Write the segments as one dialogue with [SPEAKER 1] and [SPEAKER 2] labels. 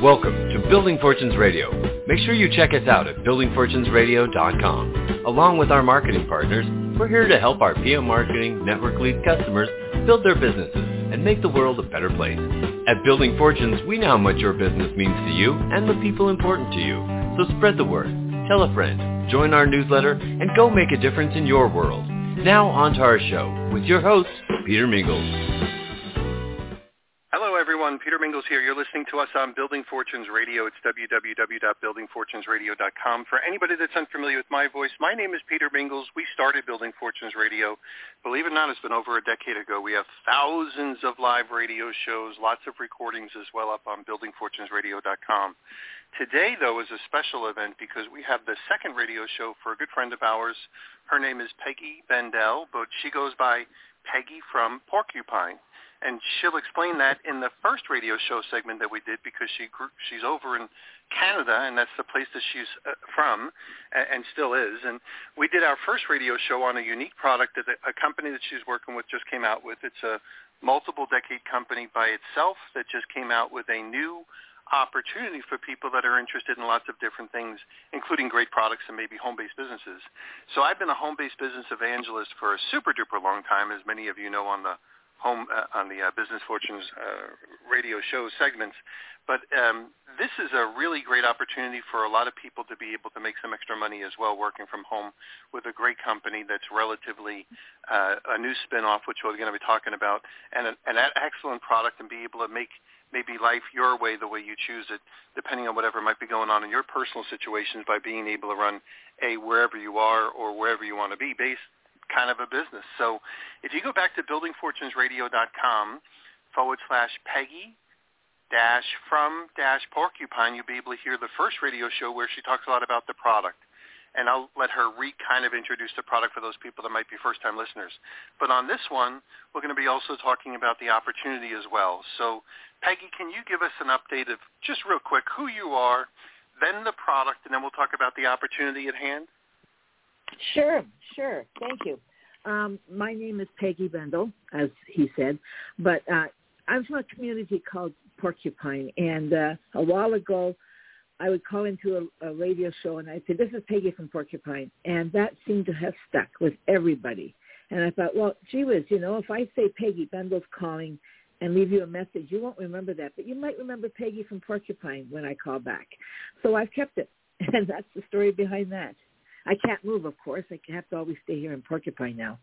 [SPEAKER 1] Welcome to Building Fortunes Radio. Make sure you check us out at buildingfortunesradio.com. Along with our marketing partners, we're here to help our PM Marketing Network Lead customers build their businesses and make the world a better place. At Building Fortunes, we know how much your business means to you and the people important to you. So spread the word, tell a friend, join our newsletter, and go make a difference in your world. Now on to our show with your host, Peter Mingles.
[SPEAKER 2] Hello, everyone. Peter Mingles here. You're listening to us on Building Fortunes Radio. It's www.buildingfortunesradio.com. For anybody that's unfamiliar with my voice, my name is Peter Mingles. We started Building Fortunes Radio. Believe it or not, it's been over a decade ago. We have thousands of live radio shows, lots of recordings as well up on buildingfortunesradio.com. Today, though, is a special event because we have the second radio show for a good friend of ours. Her name is Peggy Bendel, but she goes by Peggy from Porcupine. And she'll explain that in the first radio show segment that we did because she's over in Canada, and that's the place that she's from and still is. And we did our first radio show on a unique product that a company that she's working with just came out with. It's a multiple-decade company by itself that just came out with a new opportunity for people that are interested in lots of different things, including great products and maybe home-based businesses. So I've been a home-based business evangelist for a super-duper long time, as many of you know on the Business Fortunes radio show segments. But this is a really great opportunity for a lot of people to be able to make some extra money as well working from home with a great company that's relatively a new spin-off, which we're going to be talking about, and an excellent product, and be able to make maybe life your way, the way you choose it, depending on whatever might be going on in your personal situations, by being able to run wherever you are or wherever you want to be based kind of a business. So if you go back to buildingfortunesradio.com/Peggy-from-Porcupine, you'll be able to hear the first radio show where she talks a lot about the product. And I'll let her kind of introduce the product for those people that might be first-time listeners. But on this one, we're going to be also talking about the opportunity as well. So, Peggy, can you give us an update of, just real quick, who you are, then the product, and then we'll talk about the opportunity at hand?
[SPEAKER 3] Sure. Thank you. My name is Peggy Bendel, as he said, but I'm from a community called Porcupine, and a while ago I would call into a radio show and I'd say, "This is Peggy from Porcupine," and that seemed to have stuck with everybody. And I thought, well, gee whiz, if I say Peggy Bendel's calling and leave you a message, you won't remember that, but you might remember Peggy from Porcupine when I call back. So I've kept it, and that's the story behind that. I can't move, of course. I have to always stay here in Porcupine now.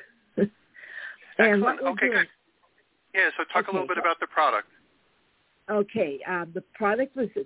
[SPEAKER 2] Excellent. Okay, good. Yeah, so talk a little bit about the product.
[SPEAKER 3] Okay, the product was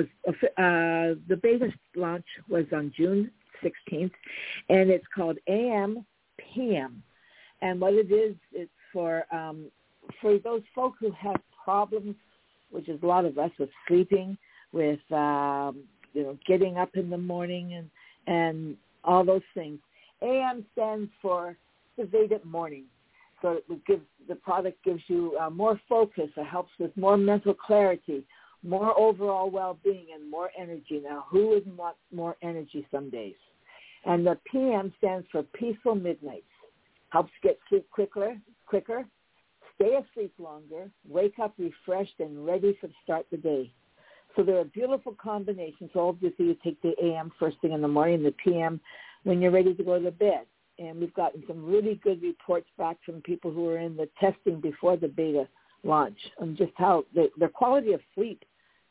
[SPEAKER 3] the beta launch was on June 16th, and it's called AM PM. And what it is, it's for those folk who have problems, which is a lot of us, with sleeping, with getting up in the morning and all those things. AM stands for Activated Morning. So the product gives you more focus. It helps with more mental clarity, more overall well-being, and more energy. Now, who wouldn't want more energy some days? And the PM stands for Peaceful Midnights. Helps get sleep quicker, stay asleep longer, wake up refreshed and ready to start the day. So they're a beautiful combination. So obviously you take the AM first thing in the morning, the PM when you're ready to go to bed. And we've gotten some really good reports back from people who were in the testing before the beta launch on just how their quality of sleep,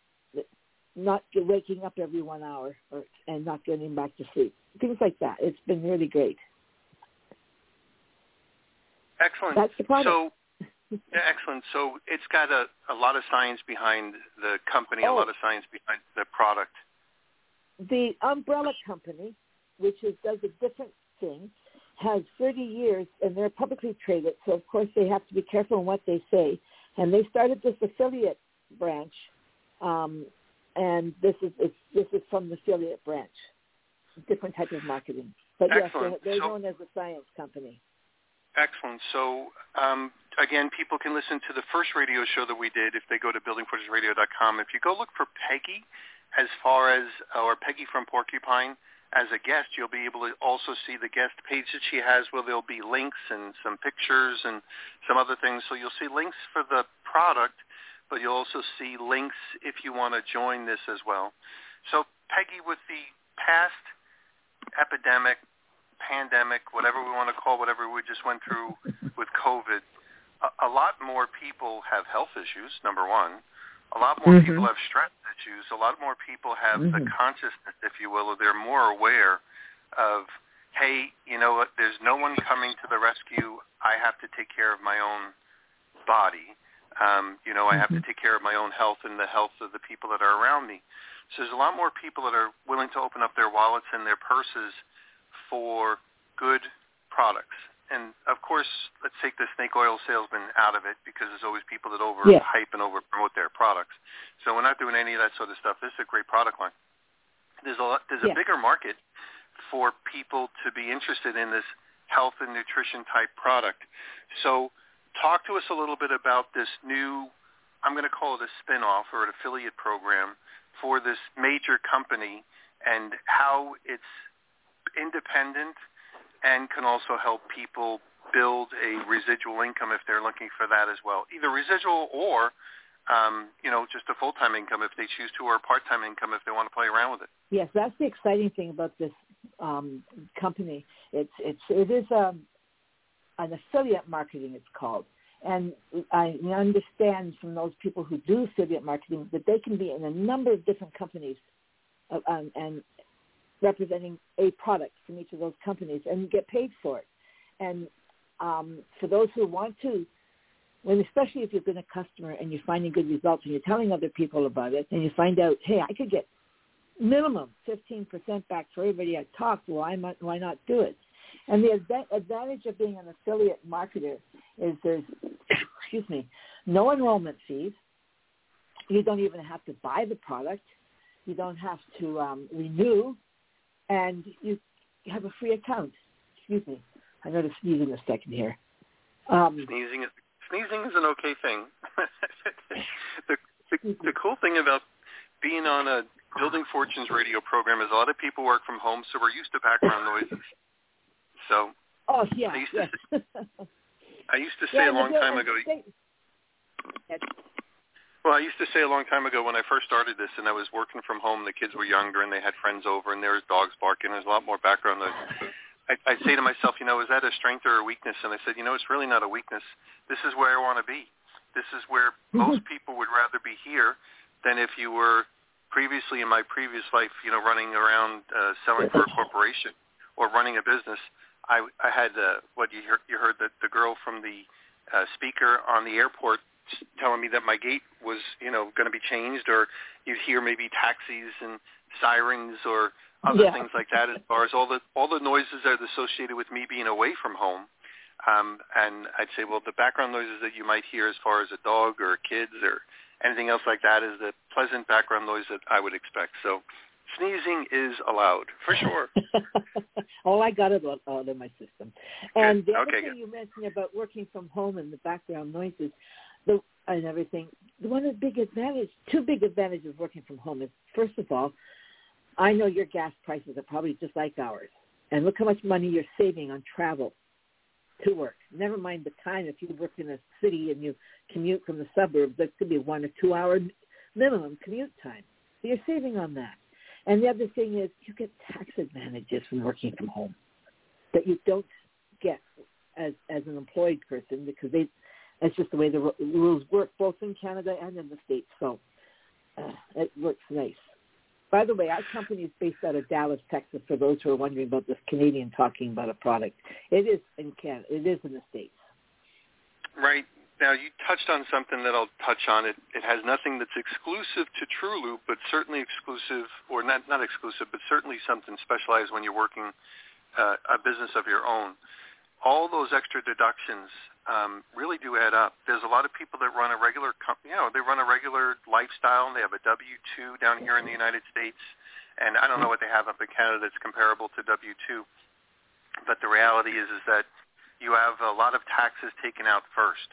[SPEAKER 3] not waking up every 1 hour and not getting back to sleep, things like that. It's been really great.
[SPEAKER 2] Excellent.
[SPEAKER 3] That's the product.
[SPEAKER 2] Excellent. So it's got a lot of science behind the company, a lot of science behind the product.
[SPEAKER 3] The umbrella company, which does a different thing, has 30 years, and they're publicly traded, so of course they have to be careful in what they say. And they started this affiliate branch, and this is from the affiliate branch, different type of marketing. But
[SPEAKER 2] excellent.
[SPEAKER 3] Yes, they're known as a science company.
[SPEAKER 2] Excellent. So, again, people can listen to the first radio show that we did if they go to buildingfortunesradio.com. If you go look for Peggy or Peggy from Porcupine as a guest, you'll be able to also see the guest page that she has where there'll be links and some pictures and some other things. So you'll see links for the product, but you'll also see links if you want to join this as well. So, Peggy, with the past epidemic, pandemic, whatever we want to call whatever we just went through with COVID, a lot more people have health issues, number one. A lot more people have stress issues. A lot more people have the consciousness, if you will, or they're more aware of, hey, you know what, there's no one coming to the rescue. I have to take care of my own body. I have to take care of my own health and the health of the people that are around me. So there's a lot more people that are willing to open up their wallets and their purses for good products. And, of course, let's take the snake oil salesman out of it, because there's always people that overhype and over-promote their products. So we're not doing any of that sort of stuff. This is a great product line. There's a bigger market for people to be interested in this health and nutrition type product. So talk to us a little bit about this new, I'm going to call it a spin-off or an affiliate program for this major company, and how it's independent and can also help people build a residual income if they're looking for that as well. Either residual or, just a full-time income if they choose to, or a part-time income if they want to play around with it.
[SPEAKER 3] Yes, that's the exciting thing about this company. It is an affiliate marketing, it's called. And I understand from those people who do affiliate marketing that they can be in a number of different companies and representing a product from each of those companies and get paid for it. And for those who want to, especially if you've been a customer and you're finding good results and you're telling other people about it, and you find out, hey, I could get minimum 15% back for everybody I talk, why not do it? And the advantage of being an affiliate marketer is there's, no enrollment fees. You don't even have to buy the product. You don't have to renew, and you have a free account. Excuse me. I'm going to sneeze in a second here.
[SPEAKER 2] Sneezing is an okay thing. The cool thing about being on a Building Fortunes radio program is a lot of people work from home, so we're used to background noises. So I used to say a long time ago. Well, I used to say a long time ago when I first started this, and I was working from home. The kids were younger, and they had friends over, and there was dogs barking. There's a lot more background noise. I'd say to myself, is that a strength or a weakness? And I said, it's really not a weakness. This is where I want to be. This is where most people would rather be here than if you were previously in my previous life, running around selling for a corporation or running a business. I had what you heard that the girl from the speaker on the airport telling me that my gate was going to be changed, or you'd hear maybe taxis and sirens or other things like that, as far as all the noises that are associated with me being away from home. And I'd say, well, the background noises that you might hear as far as a dog or kids or anything else like that is the pleasant background noise that I would expect. So sneezing is allowed, for sure.
[SPEAKER 3] I got it out of my system. And the other thing you mentioned about working from home and the background noises and everything, two big advantages of working from home is, first of all, I know your gas prices are probably just like ours. And look how much money you're saving on travel to work. Never mind the time. If you work in a city and you commute from the suburbs, that could be 1 or 2 hour minimum commute time. So you're saving on that. And the other thing is you get tax advantages from working from home that you don't get as an employed person, because that's just the way the rules work, both in Canada and in the States. So it works nice. By the way, our company is based out of Dallas, Texas, for those who are wondering about this Canadian talking about a product. It is in Canada. It is in the States.
[SPEAKER 2] Right. Now, you touched on something that I'll touch on. It has nothing that's exclusive to TrueLoop, but certainly exclusive, or not exclusive, but certainly something specialized when you're working a business of your own. All those extra deductions really do add up. There's a lot of people that run a regular company, they run a regular lifestyle, and they have a W-2 down here in the United States, and I don't know what they have up in Canada that's comparable to W-2, but the reality is that you have a lot of taxes taken out first.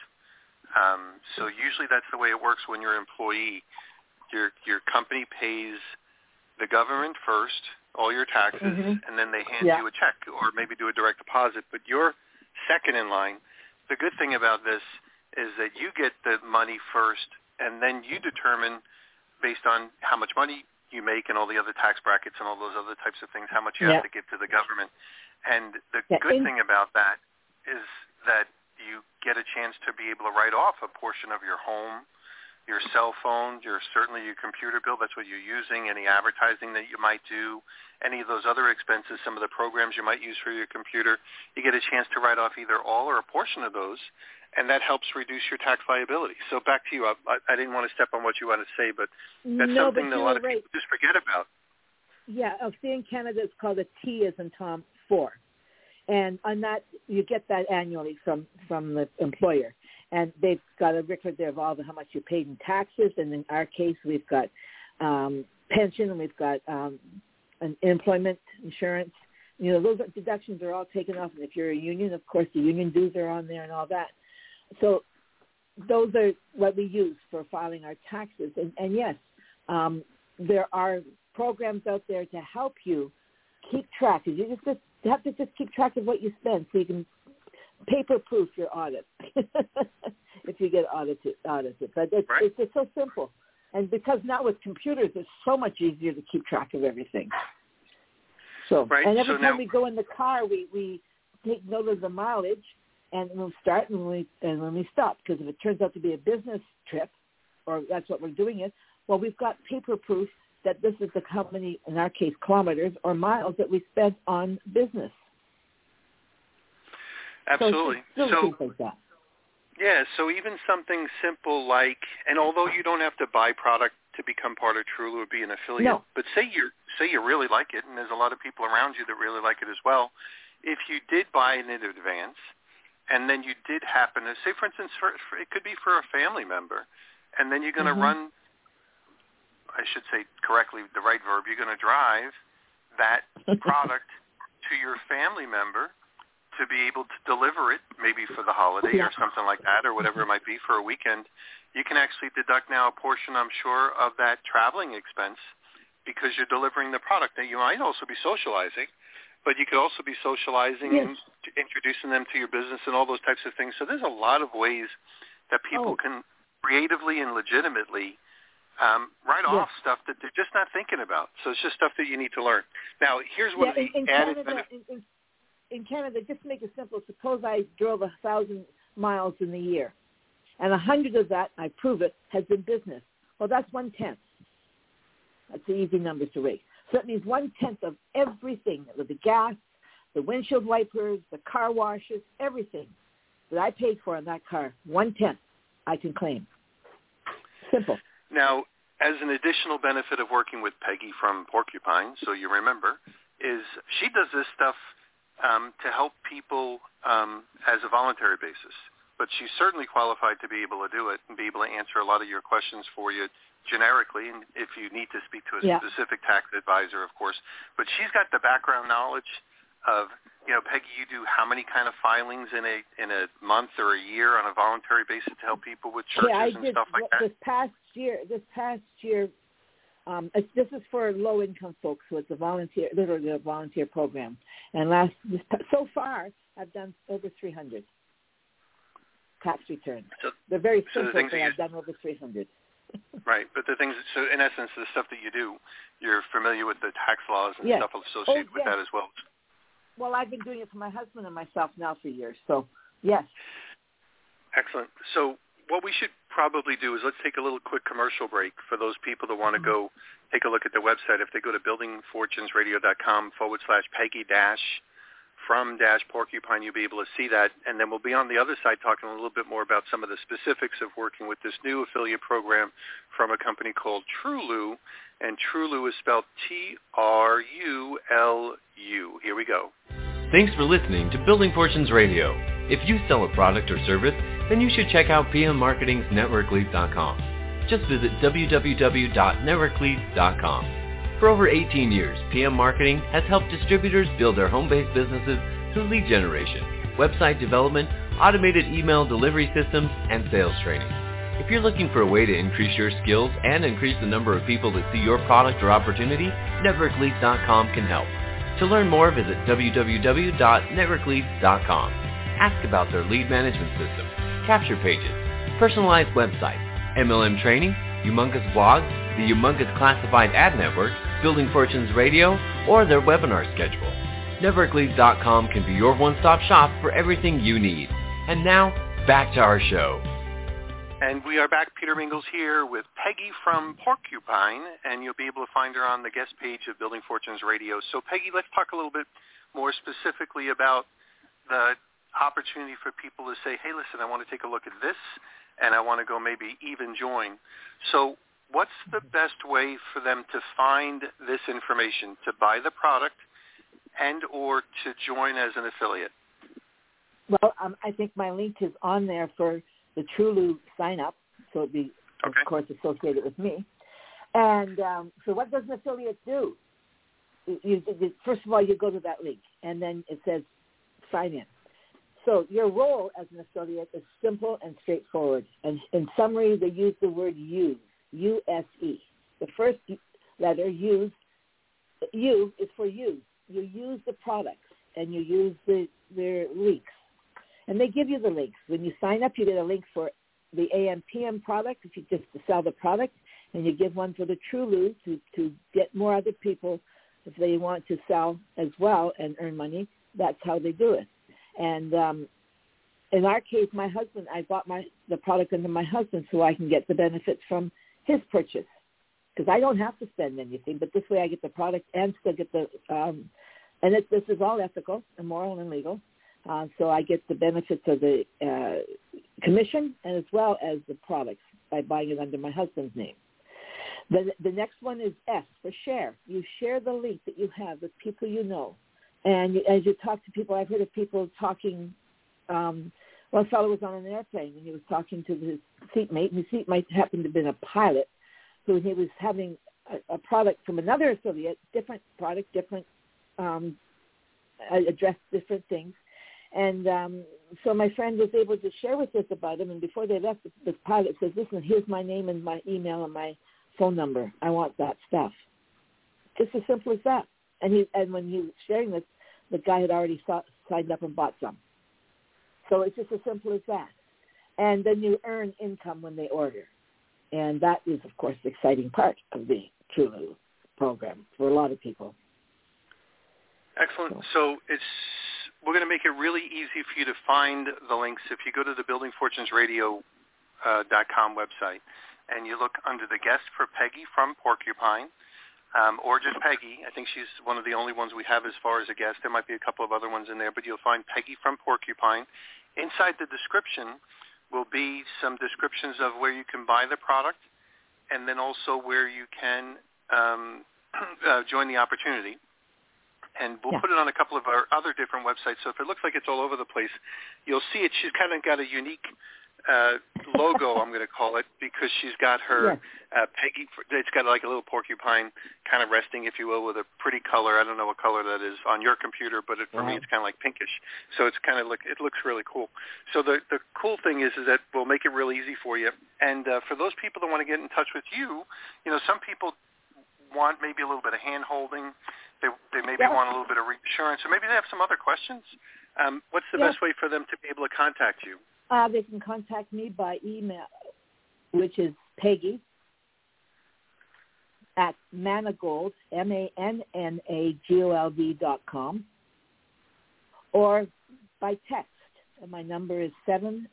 [SPEAKER 2] So usually that's the way it works when you're an employee. Your company pays the government first, all your taxes, and then they hand you a check or maybe do a direct deposit. But you're second in line. The good thing about this is that you get the money first, and then you determine, based on how much money you make and all the other tax brackets and all those other types of things, how much you have to give to the government. And the good thing about that is that you get a chance to be able to write off a portion of your home, your cell phone, certainly your computer bill, that's what you're using, any advertising that you might do, any of those other expenses, some of the programs you might use for your computer. You get a chance to write off either all or a portion of those, and that helps reduce your tax liability. So back to you. I didn't want to step on what you want to say, but that's something that a lot of people just forget about.
[SPEAKER 3] Yeah, in Canada it's called a T as in Tom 4. And on that, you get that annually from the employer. And they've got a record there of all how much you paid in taxes. And in our case, we've got pension, and we've got an employment insurance. You know, those deductions are all taken off. And if you're a union, of course, the union dues are on there and all that. So those are what we use for filing our taxes. And yes, there are programs out there to help you keep track. You have to just keep track of what you spend so you can paper-proof your audit if you get audited. But it's just so simple. And because now with computers, it's so much easier to keep track of everything. So, and every time we go in the car, we take note of the mileage, and we'll start and when we stop. Because if it turns out to be a business trip, or that's what we're doing it, well, we've got paper proof that this is how many, in our case, kilometers or miles that we spent on business.
[SPEAKER 2] Absolutely.
[SPEAKER 3] So things like that.
[SPEAKER 2] Yeah, so even something simple like, and although you don't have to buy product to become part of Trulu or be an affiliate, but say you really like it, and there's a lot of people around you that really like it as well, if you did buy it in advance, and then you did happen to, say for instance, it could be for a family member, and then you're going to run, I should say correctly the right verb, you're going to drive that product to your family member to be able to deliver it, maybe for the holiday or something like that, or whatever it might be for a weekend, you can actually deduct now a portion, I'm sure, of that traveling expense because you're delivering the product. Now, you might also be socializing, but you could also be socializing and introducing them to your business and all those types of things. So there's a lot of ways that people can creatively and legitimately write off stuff that they're just not thinking about. So it's just stuff that you need to learn. Now, here's what the added benefit.
[SPEAKER 3] In Canada, just to make it simple, suppose I drove 1,000 miles in the year, and 100 of that, I prove it, has been business. Well, that's 1/10. That's the easy numbers to rate. So that means 1/10 of everything, the gas, the windshield wipers, the car washes, everything that I paid for in that car, 1/10 I can claim. Simple.
[SPEAKER 2] Now, as an additional benefit of working with Peggy from Porcupine, so you remember, is she does this stuff to help people as a voluntary basis. But she's certainly qualified to be able to do it and be able to answer a lot of your questions for you generically, and if you need to speak to a specific tax advisor, of course. But she's got the background knowledge of, Peggy, you do how many kind of filings in a month or a year on a voluntary basis to help people with churches and stuff like that?
[SPEAKER 3] This past year, this is for low-income folks, so it's literally a volunteer program. And so far, I've done over 300 tax returns. So, they're very simple, but I've done over 300.
[SPEAKER 2] Right, but so in essence, the stuff that you do, you're familiar with the tax laws and stuff associated with that as well.
[SPEAKER 3] Well, I've been doing it for my husband and myself now for years, so yes.
[SPEAKER 2] Excellent. So what we should probably do is let's take a little quick commercial break for those people that want to go take a look at the website. If they go to buildingfortunesradio.com/Peggy-from-Porcupine, you'll be able to see that. And then we'll be on the other side talking a little bit more about some of the specifics of working with this new affiliate program from a company called Trulu. And Trulu is spelled Trulu. Here we go.
[SPEAKER 1] Thanks for listening to Building Fortunes Radio. If you sell a product or service, then you should check out PM Marketing's NetworkLeads.com. Just visit www.networkleads.com. For over 18 years, PM Marketing has helped distributors build their home-based businesses through lead generation, website development, automated email delivery systems, and sales training. If you're looking for a way to increase your skills and increase the number of people that see your product or opportunity, NetworkLeads.com can help. To learn more, visit www.networkleads.com. Ask about their lead management system, capture pages, personalized websites, MLM training, Humongous blogs, the Humongous Classified Ad Network, Building Fortunes Radio, or their webinar schedule. NetworkLeads.com can be your one-stop shop for everything you need. And now, back to our show.
[SPEAKER 2] And we are back. Peter Mingles here with Peggy from Porcupine, and you'll be able to find her on the guest page of Building Fortunes Radio. So, Peggy, let's talk a little bit more specifically about the opportunity for people to say, hey, listen, I want to take a look at this, and I want to go maybe even join. So what's the best way for them to find this information, to buy the product and or to join as an affiliate?
[SPEAKER 3] Well, I think my link is on there for the Trulu sign-up, so it'd be, of course, associated with me. And so what does an affiliate do? First of all, you go to that link, and then it says sign in. So your role as an affiliate is simple and straightforward. And in summary, they use the word use, U-S-E. The first letter, use, U is for use. You use the products, and you use their links. And they give you the links. When you sign up, you get a link for the AM/PM product, if you just to sell the product, and you give one for the Trulu to get more other people if they want to sell as well and earn money. That's how they do it. And in our case, my husband, I bought the product under my husband so I can get the benefits from his purchase, because I don't have to spend anything, but this way I get the product and still get the and this is all ethical and moral and legal. So I get the benefits of the commission and as well as the products by buying it under my husband's name. The next one is S for share. You share the link that you have with people you know. And as you talk to people, I've heard of people talking, one fellow was on an airplane and he was talking to his seatmate, and his seatmate happened to have been a pilot, so he was having a product from another affiliate, different product, different, addressed different things. And so my friend was able to share with us about him, and before they left, the pilot says, listen, here's my name and my email and my phone number. I want that stuff. Just as simple as that. And when he was sharing this, the guy had already signed up and bought some. So it's just as simple as that. And then you earn income when they order. And that is, of course, the exciting part of the Trulu program for a lot of people.
[SPEAKER 2] Excellent. So we're going to make it really easy for you to find the links. If you go to the BuildingFortunesRadio.com website and you look under the guest for Peggy from Porcupine, or just Peggy. I think she's one of the only ones we have as far as a guest. There might be a couple of other ones in there, but you'll find Peggy from Porcupine. Inside the description will be some descriptions of where you can buy the product and then also where you can join the opportunity. And we'll put it on a couple of our other different websites. So if it looks like it's all over the place, you'll see it. She's kind of got a unique logo, I'm going to call it, because she's got her Peggy. It's got like a little porcupine kind of resting, if you will, with a pretty color. I don't know what color that is on your computer, but for me, it's kind of like pinkish. So it's kind of it looks really cool. So the cool thing is that we'll make it real easy for you. And for those people that want to get in touch with you, some people want maybe a little bit of hand holding. They maybe want a little bit of reassurance, or maybe they have some other questions. What's the best way for them to be able to contact you?
[SPEAKER 3] They can contact me by email, which is Peggy at Managold, MANNAGOLD.com, or by text. And my number is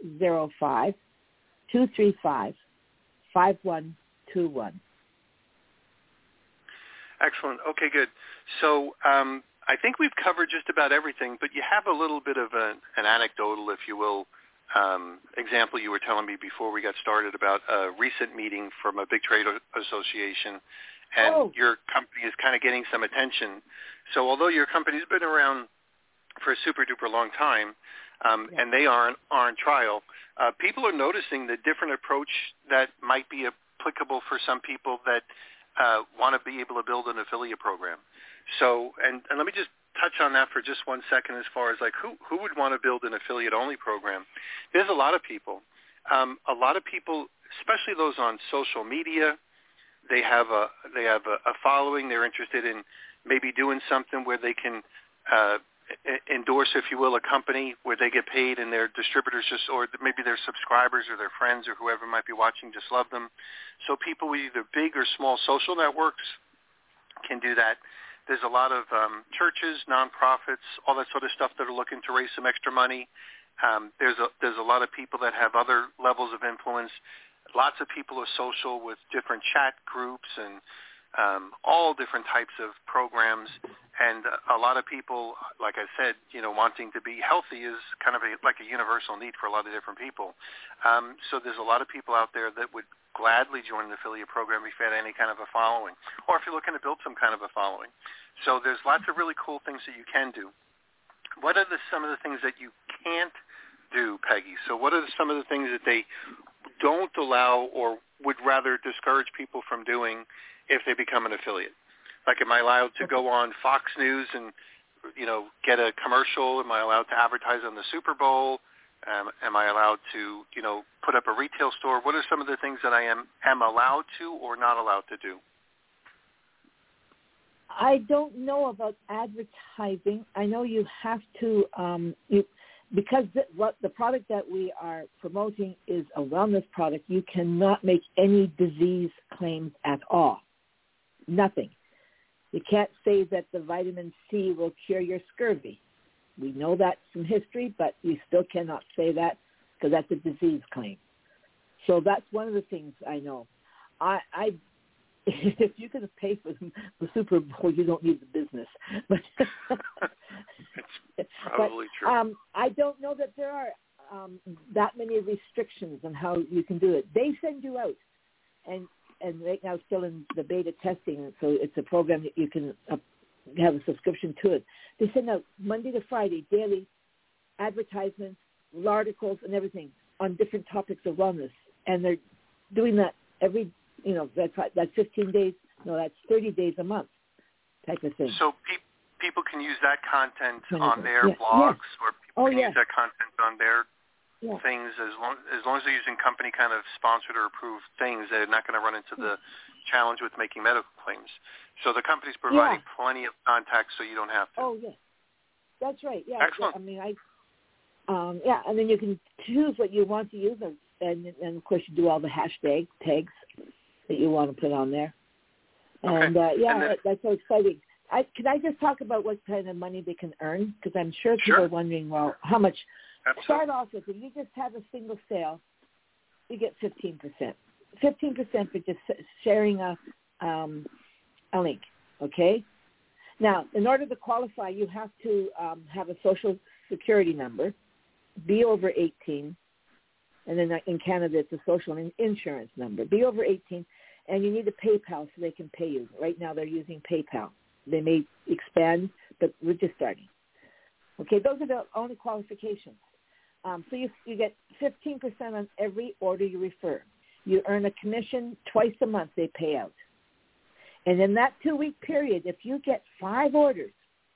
[SPEAKER 3] 705-235-5121.
[SPEAKER 2] Excellent. Okay, good. So I think we've covered just about everything, but you have a little bit of an anecdotal, if you will, example you were telling me before we got started about a recent meeting from a big trade association, and your company is kind of getting some attention. So although your company's been around for a super-duper long time, and they are on trial, people are noticing the different approach that might be applicable for some people that want to be able to build an affiliate program. So, and let me just touch on that for just 1 second as far as like who would want to build an affiliate-only program. There's a lot of people. Especially those on social media, they have a following. They're interested in maybe doing something where they can endorse, if you will, a company where they get paid and their distributors just, or maybe their subscribers or their friends or whoever might be watching just love them. So people with either big or small social networks can do that. There's a lot of churches, nonprofits, all that sort of stuff that are looking to raise some extra money. There's a lot of people that have other levels of influence. Lots of people are social with different chat groups and all different types of programs. And a lot of people, like I said, wanting to be healthy is kind of like a universal need for a lot of different people. So there's a lot of people out there that would gladly join an affiliate program if you had any kind of a following, or if you're looking to build some kind of a following. So there's lots of really cool things that you can do. What are some of the things that you can't do, Peggy? So what are some of the things that they don't allow or would rather discourage people from doing if they become an affiliate? Like, am I allowed to go on Fox News and, get a commercial? Am I allowed to advertise on the Super Bowl? Am I allowed to, put up a retail store? What are some of the things that I am allowed to or not allowed to do?
[SPEAKER 3] I don't know about advertising. I know you have to, because the product that we are promoting is a wellness product, you cannot make any disease claims at all. Nothing. You can't say that the vitamin C will cure your scurvy. We know that from history, but you still cannot say that because that's a disease claim. So that's one of the things I know. If you can pay for the Super Bowl, you don't need the business. But
[SPEAKER 2] it's probably true.
[SPEAKER 3] I don't know that there are that many restrictions on how you can do it. They send you out, and right now it's still in the beta testing, so it's a program that you can have a subscription to it. They send out Monday to Friday daily advertisements, articles, and everything on different topics of wellness, and they're doing that every. That's 15 days. No, that's 30 days a month type of thing.
[SPEAKER 2] So people can use that content on their blogs, or people can use that content on their things as long as they're using company kind of sponsored or approved things. They're not going to run into the challenge with making medical claims. So the company's providing plenty of contacts, so you don't have to.
[SPEAKER 3] Oh, yes. That's right. Yeah.
[SPEAKER 2] Excellent.
[SPEAKER 3] I mean, and then you can choose what you want to use, and of course you do all the hashtag tags that you want to put on there. And that's so exciting. Can I just talk about what kind of money they can earn? Because I'm sure people are wondering, well, how much?
[SPEAKER 2] Absolutely.
[SPEAKER 3] Start off with, if you just have a single sale, you get 15%. 15% for just sharing a link, okay? Now, in order to qualify, you have to have a Social Security number, be over 18, and then in Canada it's a social insurance number. Be over 18, and you need a PayPal so they can pay you. Right now they're using PayPal. They may expand, but we're just starting. Okay, those are the only qualifications. So you get 15% on every order you refer. You earn a commission twice a month they pay out. And in that 2-week period, if you get 5 orders,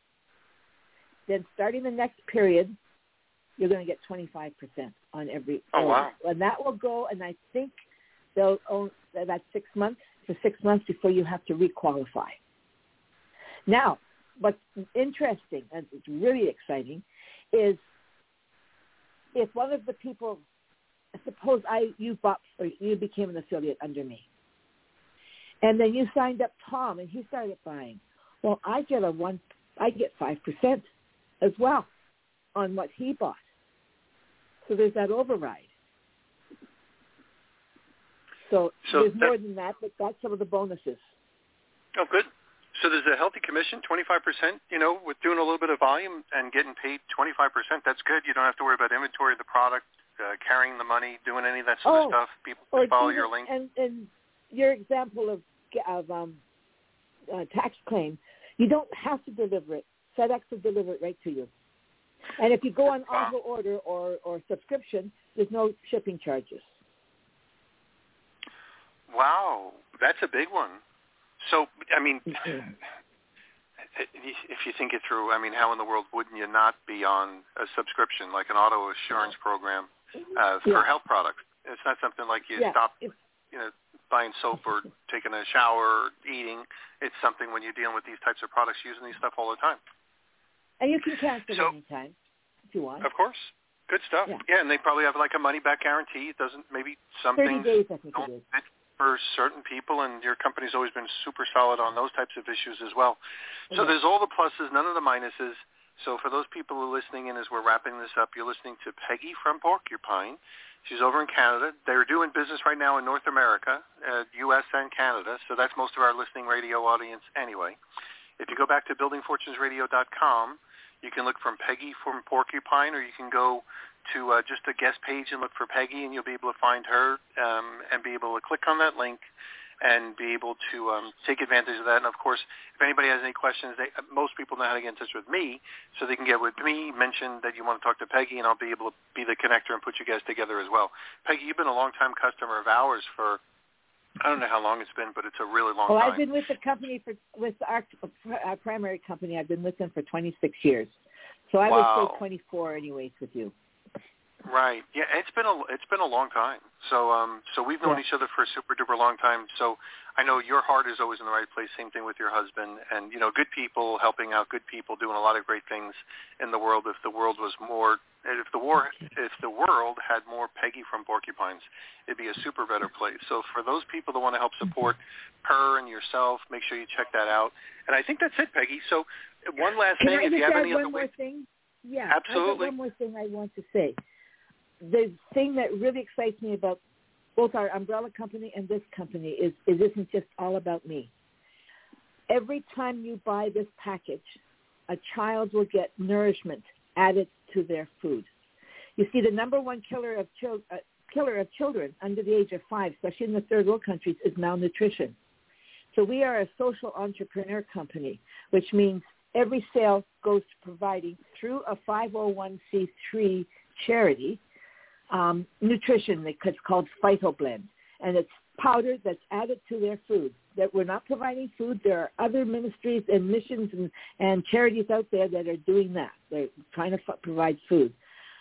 [SPEAKER 3] then starting the next period, you're going to get 25% on every order.
[SPEAKER 2] Wow.
[SPEAKER 3] And that will go, and I think they'll own that's 6 months, for 6 months before you have to requalify. Now, what's interesting, and it's really exciting, is if one of the people, suppose you became an affiliate under me, and then you signed up Tom, and he started buying. Well, I get 5% as well on what he bought. So there's that override. So there's more than that, but that's some of the bonuses.
[SPEAKER 2] Oh, good. So there's a healthy commission, 25%, with doing a little bit of volume and getting paid 25%. That's good. You don't have to worry about inventory of the product, carrying the money, doing any of that sort of stuff. People can follow your link. And
[SPEAKER 3] your example of tax claim, you don't have to deliver it. FedEx will deliver it right to you. And if you go on auto order or subscription, there's no shipping charges.
[SPEAKER 2] Wow, that's a big one. So, I mean, if you think it through, I mean, how in the world wouldn't you not be on a subscription, like an auto assurance program for health products? It's not something like you stop, buying soap or taking a shower or eating. It's something when you're dealing with these types of products, using these stuff all the time.
[SPEAKER 3] And you can cancel anytime if you want.
[SPEAKER 2] Of course. Good stuff. Yeah, and they probably have like a money-back guarantee. It doesn't, maybe some
[SPEAKER 3] 30
[SPEAKER 2] things
[SPEAKER 3] days, I think
[SPEAKER 2] don't
[SPEAKER 3] it is.
[SPEAKER 2] fit for certain people, and your company's always been super solid on those types of issues as well. So there's all the pluses, none of the minuses. So for those people who are listening in as we're wrapping this up, you're listening to Peggy from Porcupine. She's over in Canada. They're doing business right now in North America, U.S. and Canada, so that's most of our listening radio audience anyway. If you go back to buildingfortunesradio.com, you can look from Peggy from Porcupine, or you can go to just a guest page and look for Peggy, and you'll be able to find her and be able to click on that link and be able to take advantage of that. And, of course, if anybody has any questions, most people know how to get in touch with me, so they can get with me, mention that you want to talk to Peggy, and I'll be able to be the connector and put you guys together as well. Peggy, you've been a long-time customer of ours for, I don't know how long it's been, but it's a really long time.
[SPEAKER 3] Well, I've been with the company, with our primary company, I've been with them for 26 years. So I would say 24 anyways with you.
[SPEAKER 2] Right. Yeah, it's been a long time. So we've known each other for a super duper long time. So I know your heart is always in the right place. Same thing with your husband, and good people helping out good people, doing a lot of great things in the world. If the world was more, if the world had more Peggy from Porcupines, it'd be a super better place. So for those people that want to help support her and yourself, make sure you check that out. And I think that's it, Peggy. So one last thing, if you have any other
[SPEAKER 3] one more thing? Yeah,
[SPEAKER 2] absolutely.
[SPEAKER 3] I got one more thing I want to say. The thing that really excites me about both our umbrella company and this company is it isn't just all about me. Every time you buy this package, a child will get nourishment added to their food. You see, the number one killer of children under the age of 5, especially in the third world countries, is malnutrition. So we are a social entrepreneur company, which means every sale goes to providing, through a 501c3 charity, nutrition that's called PhytoBlend, and it's powder that's added to their food. That we're not providing food. There are other ministries and missions and charities out there that are doing that. They're trying to provide food.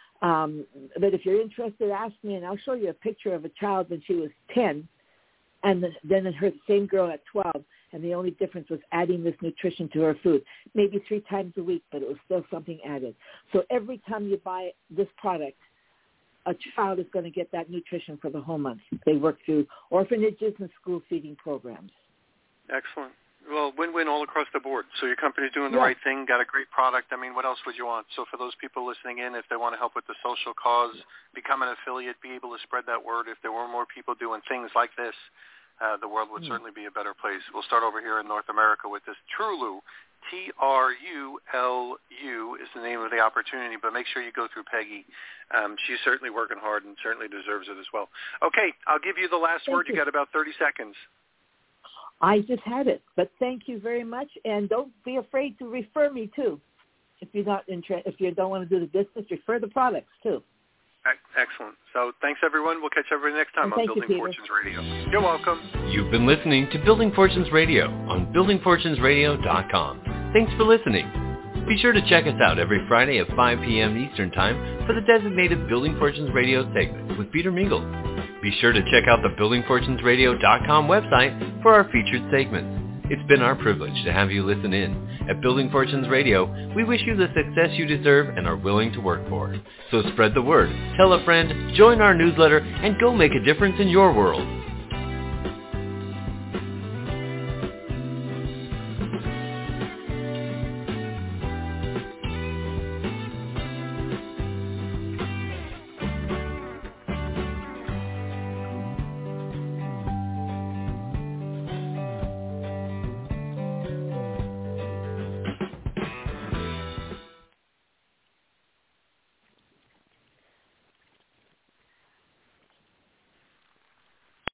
[SPEAKER 3] But if you're interested, ask me, and I'll show you a picture of a child when she was 10, and then her same girl at 12, and the only difference was adding this nutrition to her food. Maybe 3 times a week, but it was still something added. So every time you buy this product, a child is going to get that nutrition for the whole month. They work through orphanages and school feeding programs.
[SPEAKER 2] Excellent. Well, win-win all across the board. So your company's doing the right thing, got a great product. I mean, what else would you want? So for those people listening in, if they want to help with the social cause, become an affiliate, be able to spread that word. If there were more people doing things like this, the world would certainly be a better place. We'll start over here in North America with this Trulu. TRULU is the name of the opportunity, but make sure you go through Peggy. She's certainly working hard and certainly deserves it as well. Okay, I'll give you the last word. You got about 30 seconds.
[SPEAKER 3] I just had it, but thank you very much, and don't be afraid to refer me too. If you're not if you don't want to do the business, refer the products too.
[SPEAKER 2] Excellent. So thanks, everyone. We'll catch everybody next time on Building Fortunes Radio. You're welcome.
[SPEAKER 1] You've been listening to Building Fortunes Radio on buildingfortunesradio.com. Thanks for listening. Be sure to check us out every Friday at 5 p.m. Eastern Time for the designated Building Fortunes Radio segment with Peter Mingles. Be sure to check out the buildingfortunesradio.com website for our featured segments. It's been our privilege to have you listen in. At Building Fortunes Radio, we wish you the success you deserve and are willing to work for. So spread the word, tell a friend, join our newsletter, and go make a difference in your world.